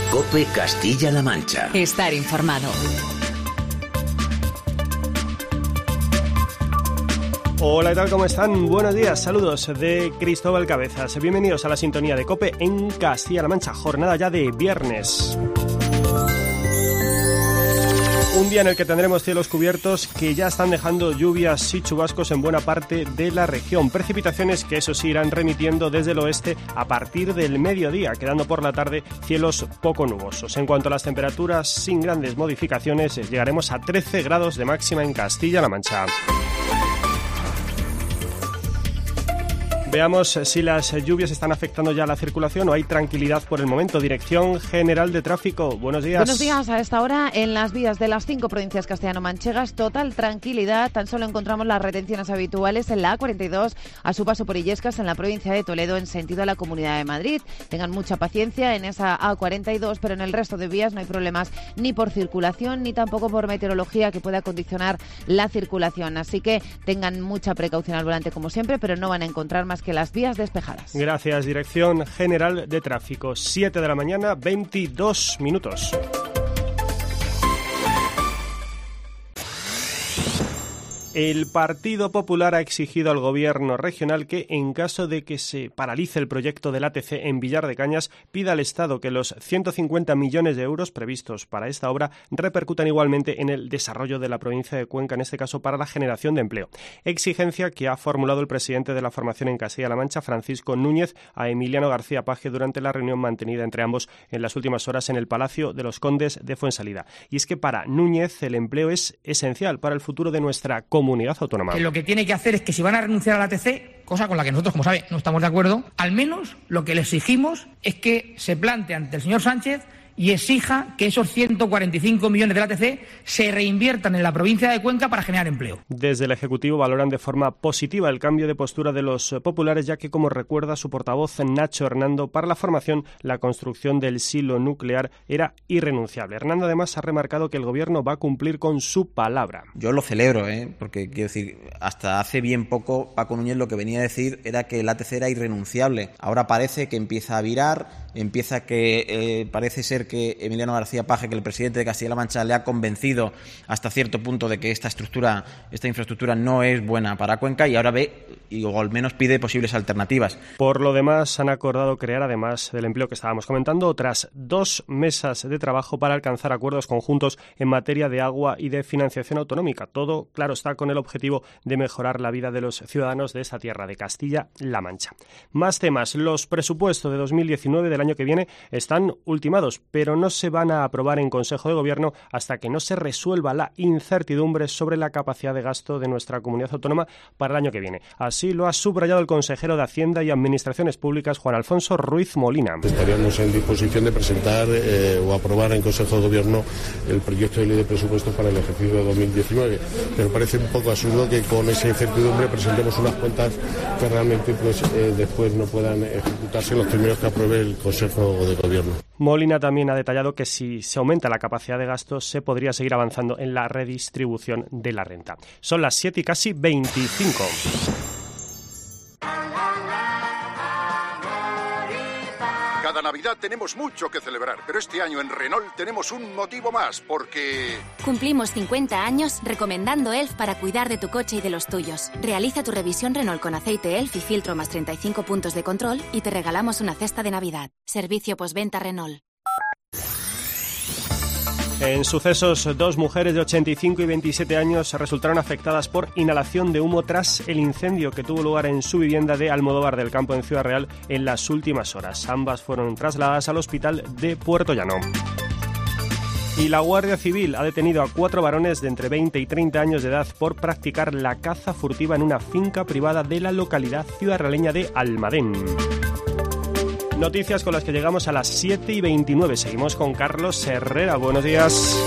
COPE Castilla-La Mancha. Estar informado. Hola, ¿qué tal? ¿Cómo están? Buenos días, saludos de Cristóbal Cabezas. Bienvenidos a la sintonía de COPE en Castilla-La Mancha, jornada ya de viernes. Un día en el que tendremos cielos cubiertos que ya están dejando lluvias y chubascos en buena parte de la región. Precipitaciones que eso sí irán remitiendo desde el oeste a partir del mediodía, quedando por la tarde cielos poco nubosos. En cuanto a las temperaturas, sin grandes modificaciones, llegaremos a 13 grados de máxima en Castilla-La Mancha. Veamos si las lluvias están afectando ya la circulación o hay tranquilidad por el momento. Dirección General de Tráfico, buenos días. Buenos días. A esta hora en las vías de las 5 provincias castellano-manchegas, total tranquilidad. Tan solo encontramos las retenciones habituales en la A42 a su paso por Illescas, en la provincia de Toledo, en sentido a la Comunidad de Madrid. Tengan mucha paciencia en esa A42, pero en el resto de vías no hay problemas ni por circulación ni tampoco por meteorología que pueda condicionar la circulación. Así que tengan mucha precaución al volante como siempre, pero no van a encontrar más que las vías despejadas. Gracias, Dirección General de Tráfico. 7 de la mañana, 22 minutos. El Partido Popular ha exigido al Gobierno regional que, en caso de que se paralice el proyecto del ATC en Villar de Cañas, pida al Estado que los 150 millones de euros previstos para esta obra repercutan igualmente en el desarrollo de la provincia de Cuenca, en este caso para la generación de empleo. Exigencia que ha formulado el presidente de la formación en Castilla-La Mancha, Francisco Núñez, a Emiliano García Paje durante la reunión mantenida entre ambos en las últimas horas en el Palacio de los Condes de Fuensalida. Y es que para Núñez el empleo es esencial para el futuro de nuestra comunidad autónoma. Que lo que tiene que hacer es que si van a renunciar al ATC, cosa con la que nosotros, como sabe, no estamos de acuerdo, al menos lo que le exigimos es que se plante ante el señor Sánchez y exija que esos 145 millones del ATC se reinviertan en la provincia de Cuenca para generar empleo. Desde el Ejecutivo valoran de forma positiva el cambio de postura de los populares, ya que, como recuerda su portavoz Nacho Hernando, para la formación la construcción del silo nuclear era irrenunciable. Hernando además ha remarcado que el Gobierno va a cumplir con su palabra. Yo lo celebro, porque quiero decir, hasta hace bien poco Paco Núñez lo que venía a decir era que el ATC era irrenunciable. Ahora parece que empieza a virar, parece ser que Emiliano García Paje, que el presidente de Castilla-La Mancha, le ha convencido hasta cierto punto de que esta infraestructura no es buena para Cuenca, y ahora o al menos pide posibles alternativas. Por lo demás, han acordado crear, además del empleo que estábamos comentando, otras 2 mesas de trabajo para alcanzar acuerdos conjuntos en materia de agua y de financiación autonómica. Todo, claro está, con el objetivo de mejorar la vida de los ciudadanos de esta tierra de Castilla-La Mancha. Más temas. Los presupuestos de 2019 del año que viene están ultimados, pero no se van a aprobar en Consejo de Gobierno hasta que no se resuelva la incertidumbre sobre la capacidad de gasto de nuestra comunidad autónoma para el año que viene. Así lo ha subrayado el consejero de Hacienda y Administraciones Públicas, Juan Alfonso Ruiz Molina. Estaríamos en disposición de presentar o aprobar en Consejo de Gobierno el proyecto de ley de presupuestos para el ejercicio de 2019. Pero parece un poco absurdo que con esa incertidumbre presentemos unas cuentas que realmente después no puedan ejecutarse en los términos que apruebe el Consejo de Gobierno. Molina también ha detallado que si se aumenta la capacidad de gasto se podría seguir avanzando en la redistribución de la renta. Son las 7 y casi 25. Cada Navidad tenemos mucho que celebrar, pero este año en Renault tenemos un motivo más, porque... Cumplimos 50 años recomendando ELF para cuidar de tu coche y de los tuyos. Realiza tu revisión Renault con aceite ELF y filtro más 35 puntos de control y te regalamos una cesta de Navidad. Servicio postventa Renault. En sucesos, 2 mujeres de 85 y 27 años resultaron afectadas por inhalación de humo tras el incendio que tuvo lugar en su vivienda de Almodóvar del Campo, en Ciudad Real, en las últimas horas. Ambas fueron trasladadas al hospital de Puerto Llano. Y la Guardia Civil ha detenido a 4 varones de entre 20 y 30 años de edad por practicar la caza furtiva en una finca privada de la localidad ciudadrealeña de Almadén. Noticias con las que llegamos a las 7 y 29. Seguimos con Carlos Herrera. Buenos días.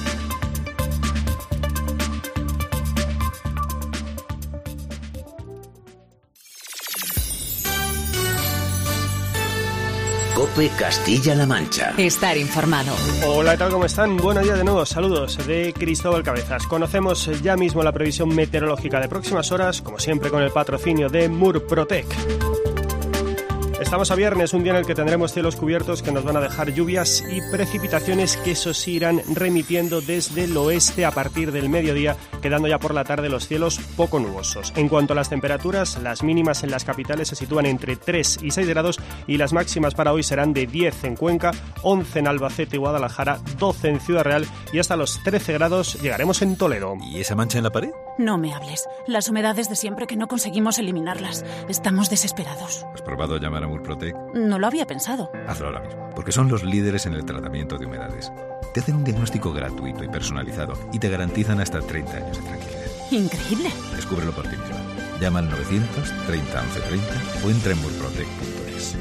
COPE Castilla-La Mancha. Estar informado. Hola, ¿qué tal? ¿Cómo están? Buenos días de nuevo. Saludos de Cristóbal Cabezas. Conocemos ya mismo la previsión meteorológica de próximas horas, como siempre con el patrocinio de Murprotec. Estamos a viernes, un día en el que tendremos cielos cubiertos que nos van a dejar lluvias y precipitaciones que eso sí irán remitiendo desde el oeste a partir del mediodía, quedando ya por la tarde los cielos poco nubosos. En cuanto a las temperaturas, las mínimas en las capitales se sitúan entre 3 y 6 grados y las máximas para hoy serán de 10 en Cuenca, 11 en Albacete y Guadalajara, 12 en Ciudad Real y hasta los 13 grados llegaremos en Toledo. ¿Y esa mancha en la pared? No me hables. Las humedades de siempre que no conseguimos eliminarlas. Estamos desesperados. ¿Has probado llamar a Murprotec? No lo había pensado. Hazlo ahora mismo, porque son los líderes en el tratamiento de humedades. Te hacen un diagnóstico gratuito y personalizado y te garantizan hasta 30 años de tranquilidad. Increíble. Descúbrelo por ti mismo. Llama al 930 1130 o entra en murprotec.es.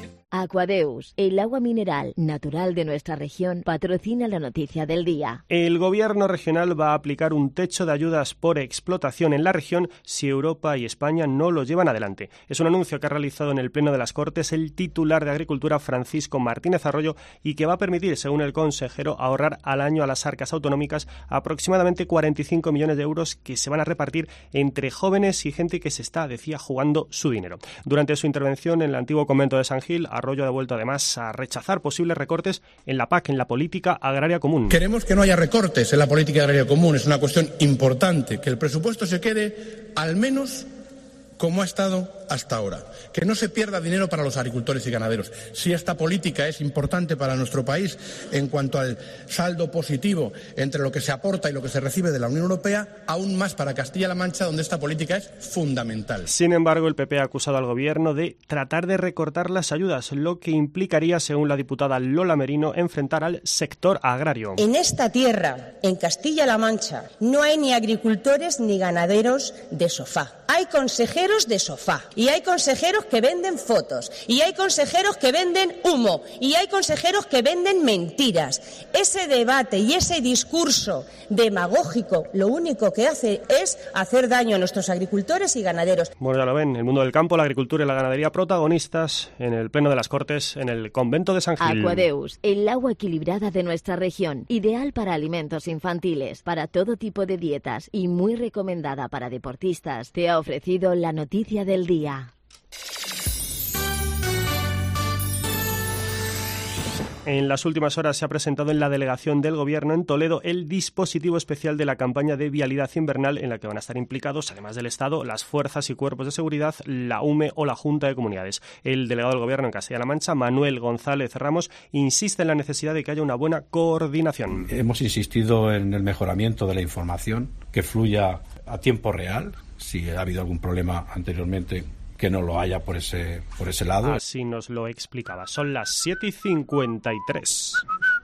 Aquadeus, el agua mineral natural de nuestra región, patrocina la noticia del día. El gobierno regional va a aplicar un techo de ayudas por explotación en la región si Europa y España no lo llevan adelante. Es un anuncio que ha realizado en el Pleno de las Cortes el titular de Agricultura, Francisco Martínez Arroyo, y que va a permitir, según el consejero, ahorrar al año a las arcas autonómicas aproximadamente 45 millones de euros que se van a repartir entre jóvenes y gente que se está, decía, jugando su dinero. Durante su intervención en el antiguo convento de San Gil, Arroyo ha vuelto además a rechazar posibles recortes en la PAC, en la política agraria común. Queremos que no haya recortes en la política agraria común. Es una cuestión importante, que el presupuesto se quede al menos como ha estado hasta ahora. Que no se pierda dinero para los agricultores y ganaderos. Si esta política es importante para nuestro país en cuanto al saldo positivo entre lo que se aporta y lo que se recibe de la Unión Europea, aún más para Castilla-La Mancha, donde esta política es fundamental. Sin embargo, el PP ha acusado al Gobierno de tratar de recortar las ayudas, lo que implicaría, según la diputada Lola Merino, enfrentar al sector agrario. En esta tierra, en Castilla-La Mancha, no hay ni agricultores ni ganaderos de sofá. Hay consejeros de sofá. Y hay consejeros que venden fotos, y hay consejeros que venden humo, y hay consejeros que venden mentiras. Ese debate y ese discurso demagógico lo único que hace es hacer daño a nuestros agricultores y ganaderos. Bueno, ya lo ven, el mundo del campo, la agricultura y la ganadería protagonistas en el Pleno de las Cortes en el convento de San Gil. Aquadeus, el agua equilibrada de nuestra región, ideal para alimentos infantiles, para todo tipo de dietas y muy recomendada para deportistas, te ha ofrecido la noticia del día. En las últimas horas se ha presentado en la delegación del Gobierno en Toledo el dispositivo especial de la campaña de vialidad invernal en la que van a estar implicados, además del Estado, las fuerzas y cuerpos de seguridad, la UME o la Junta de Comunidades. El delegado del Gobierno en Castilla-La Mancha, Manuel González Ramos, insiste en la necesidad de que haya una buena coordinación. Hemos insistido en el mejoramiento de la información, que fluya a tiempo real, si ha habido algún problema anteriormente, que no lo haya por ese lado. Así nos lo explicaba. Son las 7:53.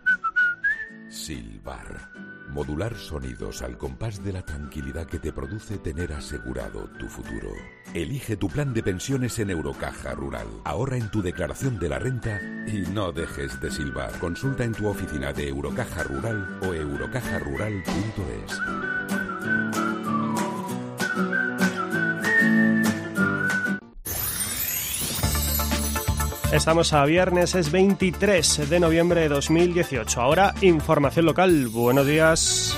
Silbar. Modular sonidos al compás de la tranquilidad que te produce tener asegurado tu futuro. Elige tu plan de pensiones en Eurocaja Rural. Ahorra en tu declaración de la renta y no dejes de silbar. Consulta en tu oficina de Eurocaja Rural o eurocajarural.es. Estamos a viernes, es 23 de noviembre de 2018. Ahora, información local. Buenos días.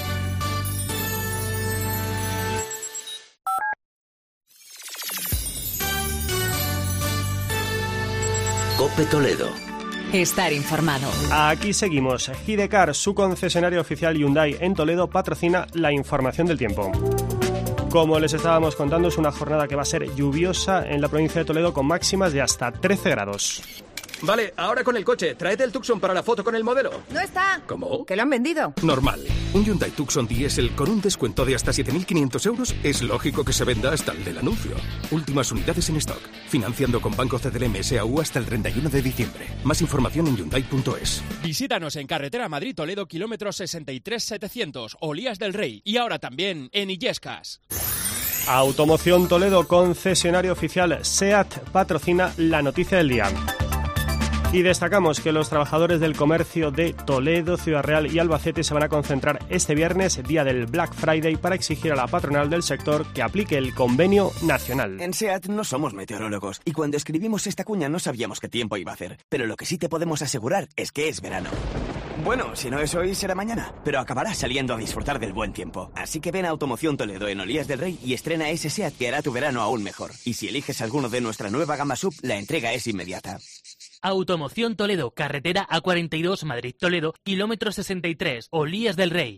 COPE Toledo. Estar informado. Aquí seguimos. Gidecar, su concesionario oficial Hyundai en Toledo, patrocina la información del tiempo. Como les estábamos contando, es una jornada que va a ser lluviosa en la provincia de Toledo con máximas de hasta 13 grados. Vale, ahora con el coche. Tráete el Tucson para la foto con el modelo. No está. ¿Cómo? ¿Que lo han vendido? Normal. Un Hyundai Tucson diésel con un descuento de hasta 7.500 euros es lógico que se venda hasta el del anuncio. Últimas unidades en stock. Financiando con Banco CDLM SAU hasta el 31 de diciembre. Más información en Hyundai.es. Visítanos en carretera Madrid-Toledo, kilómetro 63-700, Olías del Rey. Y ahora también en Illescas. Automoción Toledo, concesionario oficial SEAT, patrocina la noticia del día. Y destacamos que los trabajadores del comercio de Toledo, Ciudad Real y Albacete se van a concentrar este viernes, día del Black Friday, para exigir a la patronal del sector que aplique el convenio nacional. En SEAT no somos meteorólogos y cuando escribimos esta cuña no sabíamos qué tiempo iba a hacer. Pero lo que sí te podemos asegurar es que es verano. Bueno, si no es hoy, será mañana. Pero acabarás saliendo a disfrutar del buen tiempo. Así que ven a Automoción Toledo en Olías del Rey y estrena ese SEAT que hará tu verano aún mejor. Y si eliges alguno de nuestra nueva gama SUV, la entrega es inmediata. Automoción Toledo, carretera A42 Madrid-Toledo, kilómetro 63, Olías del Rey.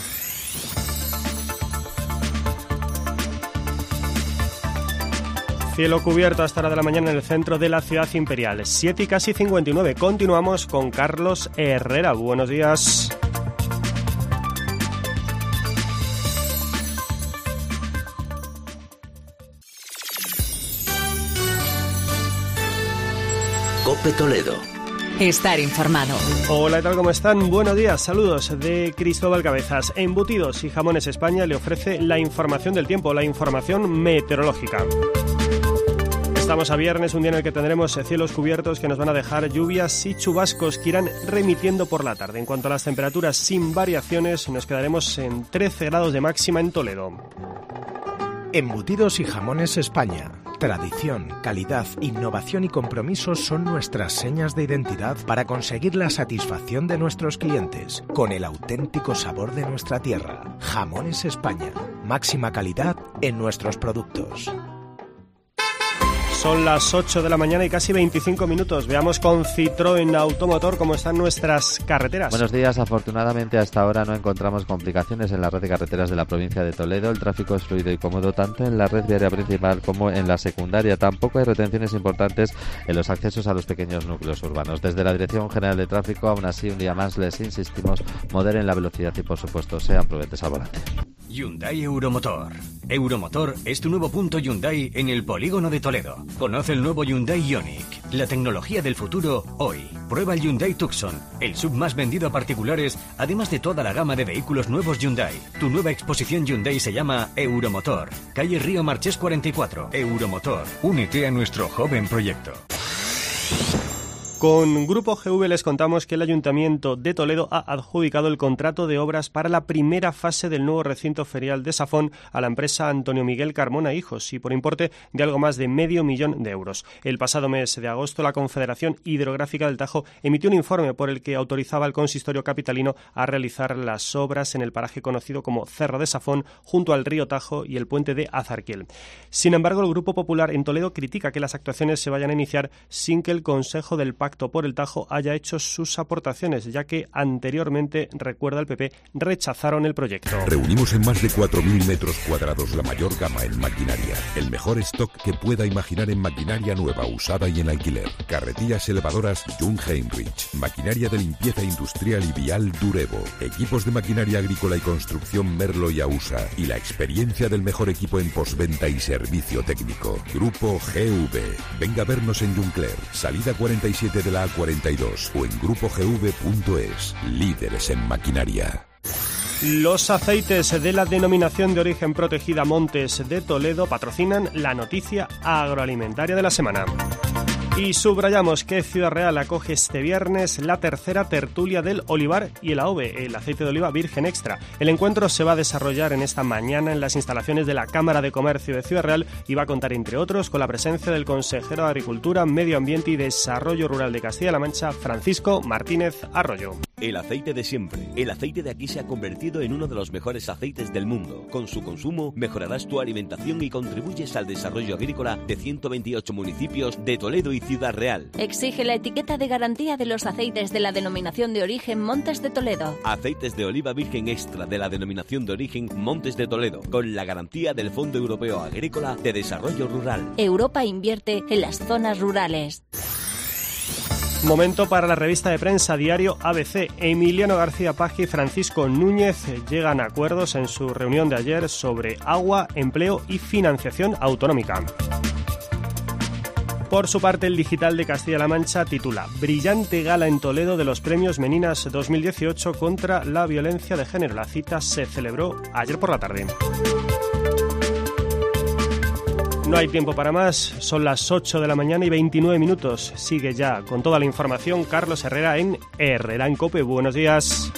Cielo cubierto a esta hora de la mañana en el centro de la ciudad imperial. 7 y casi 59. Continuamos con Carlos Herrera. Buenos días. COPE Toledo. Estar informado. Hola, ¿qué tal? ¿Cómo están? Buenos días, saludos de Cristóbal Cabezas. Embutidos y Jamones España le ofrece la información del tiempo, la información meteorológica. Estamos a viernes, un día en el que tendremos cielos cubiertos que nos van a dejar lluvias y chubascos que irán remitiendo por la tarde. En cuanto a las temperaturas sin variaciones, nos quedaremos en 13 grados de máxima en Toledo. Embutidos y Jamones España. Tradición, calidad, innovación y compromiso son nuestras señas de identidad para conseguir la satisfacción de nuestros clientes con el auténtico sabor de nuestra tierra. Jamones España. Máxima calidad en nuestros productos. Son las 8 de la mañana y casi 25 minutos. Veamos con Citroën Automotor cómo están nuestras carreteras. Buenos días. Afortunadamente hasta ahora no encontramos complicaciones en la red de carreteras de la provincia de Toledo. El tráfico es fluido y cómodo tanto en la red viaria principal como en la secundaria. Tampoco hay retenciones importantes en los accesos a los pequeños núcleos urbanos. Desde la Dirección General de Tráfico, aún así, un día más les insistimos, moderen la velocidad y, por supuesto, sean prudentes al volante. Hyundai Euromotor. Euromotor es tu nuevo punto Hyundai en el polígono de Toledo. Conoce el nuevo Hyundai Ioniq, la tecnología del futuro hoy. Prueba el Hyundai Tucson, el SUV más vendido a particulares, además de toda la gama de vehículos nuevos Hyundai. Tu nueva exposición Hyundai se llama Euromotor. Calle Río Marchés 44. Euromotor. Únete a nuestro joven proyecto. Con Grupo GV les contamos que el Ayuntamiento de Toledo ha adjudicado el contrato de obras para la primera fase del nuevo recinto ferial de Safón a la empresa Antonio Miguel Carmona Hijos y por importe de algo más de $500,000 de euros. El pasado mes de agosto la Confederación Hidrográfica del Tajo emitió un informe por el que autorizaba al consistorio capitalino a realizar las obras en el paraje conocido como Cerro de Safón junto al río Tajo y el puente de Azarquiel. Sin embargo, el Grupo Popular en Toledo critica que las actuaciones se vayan a iniciar sin que el Consejo del Pacto por el Tajo haya hecho sus aportaciones, ya que anteriormente, recuerda el PP, rechazaron el proyecto. Reunimos en más de 4.000 metros cuadrados la mayor gama en maquinaria, el mejor stock que pueda imaginar en maquinaria nueva, usada y en alquiler. Carretillas elevadoras Jung Heinrich, maquinaria de limpieza industrial y vial Durevo, equipos de maquinaria agrícola y construcción Merlo y Ausa y la experiencia del mejor equipo en postventa y servicio técnico. Grupo GV. Venga a vernos en Juncler, salida 47 de la A42 o en grupogv.es. Líderes en maquinaria. Los aceites de la denominación de origen protegida Montes de Toledo patrocinan la noticia agroalimentaria de la semana. Y subrayamos que Ciudad Real acoge este viernes la tercera tertulia del olivar y el AOVE, el aceite de oliva virgen extra. El encuentro se va a desarrollar en esta mañana en las instalaciones de la Cámara de Comercio de Ciudad Real y va a contar, entre otros, con la presencia del consejero de Agricultura, Medio Ambiente y Desarrollo Rural de Castilla-La Mancha, Francisco Martínez Arroyo. El aceite de siempre. El aceite de aquí se ha convertido en uno de los mejores aceites del mundo. Con su consumo mejorarás tu alimentación y contribuyes al desarrollo agrícola de 128 municipios de Toledo y Ciudad Real. Exige la etiqueta de garantía de los aceites de la denominación de origen Montes de Toledo. Aceites de oliva virgen extra de la denominación de origen Montes de Toledo, con la garantía del Fondo Europeo Agrícola de Desarrollo Rural. Europa invierte en las zonas rurales. Momento para la revista de prensa diario ABC. Emiliano García Paje y Francisco Núñez llegan a acuerdos en su reunión de ayer sobre agua, empleo y financiación autonómica. Por su parte, el Digital de Castilla-La Mancha titula «Brillante gala en Toledo de los premios Meninas 2018 contra la violencia de género». La cita se celebró ayer por la tarde. No hay tiempo para más, son las 8 de la mañana y 29 minutos. Sigue ya con toda la información Carlos Herrera en Herrera en COPE. Buenos días.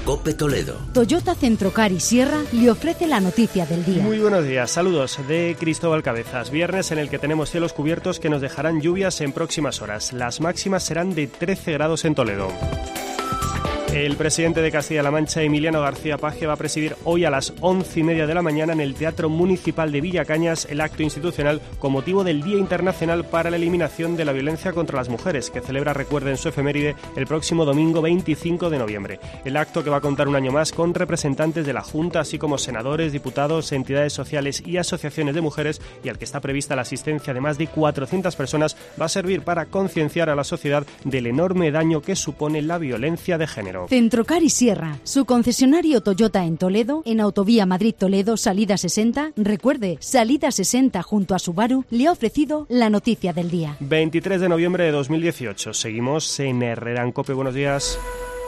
COPE Toledo. Toyota Centrocar y Sierra le ofrece la noticia del día. Muy buenos días, saludos de Cristóbal Cabezas. Viernes en el que tenemos cielos cubiertos que nos dejarán lluvias en próximas horas. Las máximas serán de 13 grados en Toledo. El presidente de Castilla-La Mancha, Emiliano García Paje, va a presidir hoy a las 11:30 de la mañana en el Teatro Municipal de Villacañas el acto institucional con motivo del Día Internacional para la Eliminación de la Violencia contra las Mujeres, que celebra, recuerden, su efeméride el próximo domingo 25 de noviembre. El acto, que va a contar un año más con representantes de la Junta, así como senadores, diputados, entidades sociales y asociaciones de mujeres, y al que está prevista la asistencia de más de 400 personas, va a servir para concienciar a la sociedad del enorme daño que supone la violencia de género. Centrocar y Sierra, su concesionario Toyota en Toledo, en Autovía Madrid-Toledo, salida 60. Recuerde, salida 60 junto a Subaru, le ha ofrecido la noticia del día. 23 de noviembre de 2018. Seguimos en Herrera Cope. Buenos días.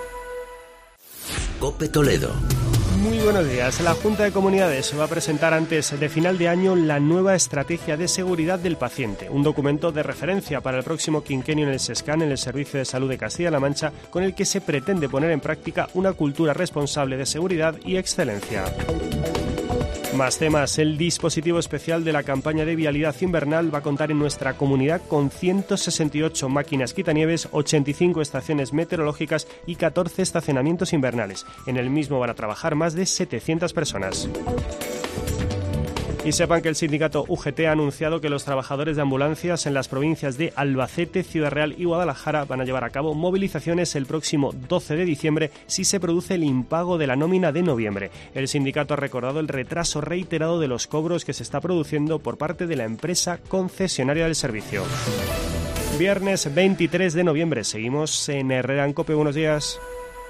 COPE Toledo. Muy buenos días. La Junta de Comunidades va a presentar antes de final de año la nueva Estrategia de Seguridad del Paciente, un documento de referencia para el próximo quinquenio en el SESCAN, en el Servicio de Salud de Castilla-La Mancha, con el que se pretende poner en práctica una cultura responsable de seguridad y excelencia. Más temas. El dispositivo especial de la campaña de vialidad invernal va a contar en nuestra comunidad con 168 máquinas quitanieves, 85 estaciones meteorológicas y 14 estacionamientos invernales. En el mismo van a trabajar más de 700 personas. Y sepan que el sindicato UGT ha anunciado que los trabajadores de ambulancias en las provincias de Albacete, Ciudad Real y Guadalajara van a llevar a cabo movilizaciones el próximo 12 de diciembre si se produce el impago de la nómina de noviembre. El sindicato ha recordado el retraso reiterado de los cobros que se está produciendo por parte de la empresa concesionaria del servicio. Viernes 23 de noviembre. Seguimos en Herrera Cope. Buenos días.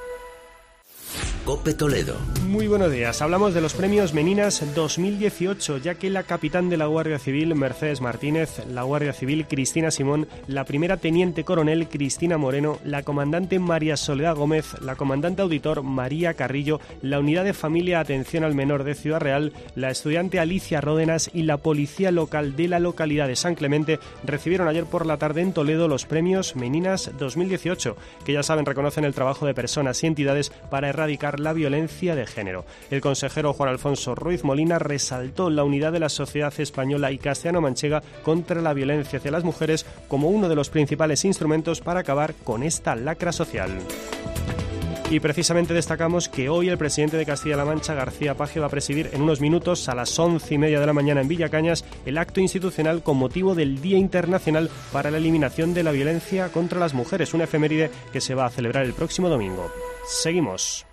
COPE Toledo. Muy buenos días. Hablamos de los premios Meninas 2018, ya que la capitán de la Guardia Civil, Mercedes Martínez, la Guardia Civil, Cristina Simón, la primera teniente coronel, Cristina Moreno, la comandante María Soledad Gómez, la comandante auditor, María Carrillo, la unidad de familia Atención al Menor de Ciudad Real, la estudiante Alicia Ródenas y la policía local de la localidad de San Clemente recibieron ayer por la tarde en Toledo los premios Meninas 2018, que ya saben reconocen el trabajo de personas y entidades para erradicar la violencia de género. El consejero Juan Alfonso Ruiz Molina resaltó la unidad de la sociedad española y castellano-manchega contra la violencia hacia las mujeres como uno de los principales instrumentos para acabar con esta lacra social. Y precisamente destacamos que hoy el presidente de Castilla-La Mancha, García Paje, va a presidir en unos minutos a las 11:30 de la mañana en Villacañas el acto institucional con motivo del Día Internacional para la Eliminación de la Violencia contra las Mujeres, una efeméride que se va a celebrar el próximo domingo. Seguimos.